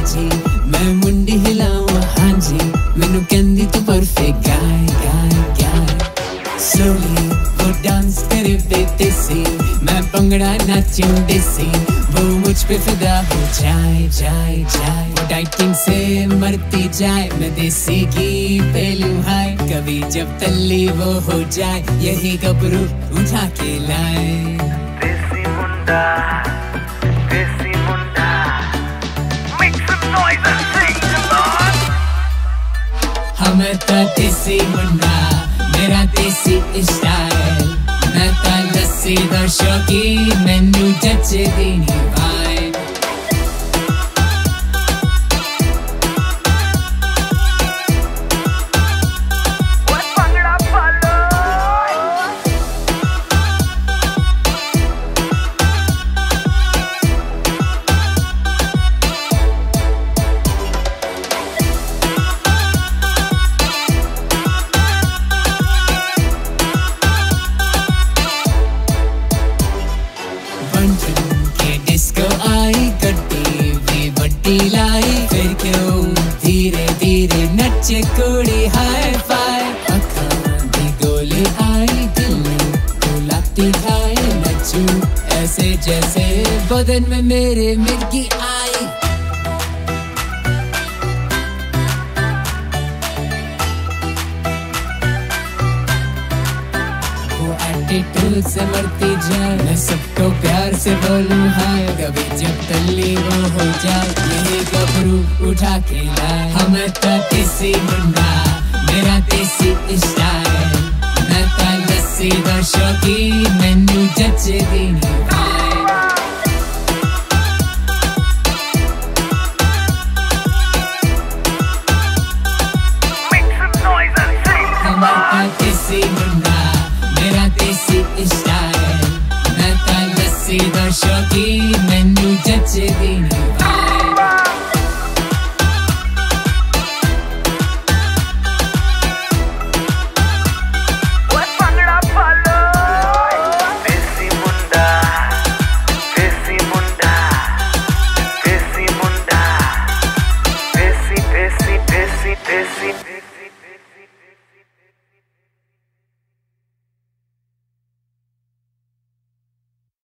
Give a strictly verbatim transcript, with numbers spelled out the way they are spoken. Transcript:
जी मैं मुंडी हिलाऊं हाँ जी मैनू कहंदी तू perfect guy guy guy slowly वो डांस करे बेदेसी मैं भंगड़ा नाचूं देसी वो मुझ पे फिदा हो जाए जाए जाए वो डाइटिंग से मरती जाए मैं देसी घी पे लूं हाय कभी जब तल्ली वो हो जाए यही गबरू उठा के लाए देसी मुंडा देसी मुंडा make some noise and sing along हमें तो देसी मुंडा मेरा देसी स्टाइल मैं तो लस्सी दा शौकीन मैनू जच्चे दी नी भाई डिस्को आई गड्डी भी बड्डी लाई फिर क्यों धीरे धीरे नचे कुड़ी हाय फाय अखां दी गोली आई दिल को लाती खाए नचूं ऐसे जैसे बदन में मेरे मिर्गी आई एटीट्यूड से मरती जाए मैं सबको प्यार से बोलूं हाय कभी जब तल्ली वो हो जाए यही गबरू उठा के लाए हमें तो देसी मुंडा मेरा देसी स्टाइल मैं तो लस्सी दा शौकीन मैनू जच्चे दी नी भाई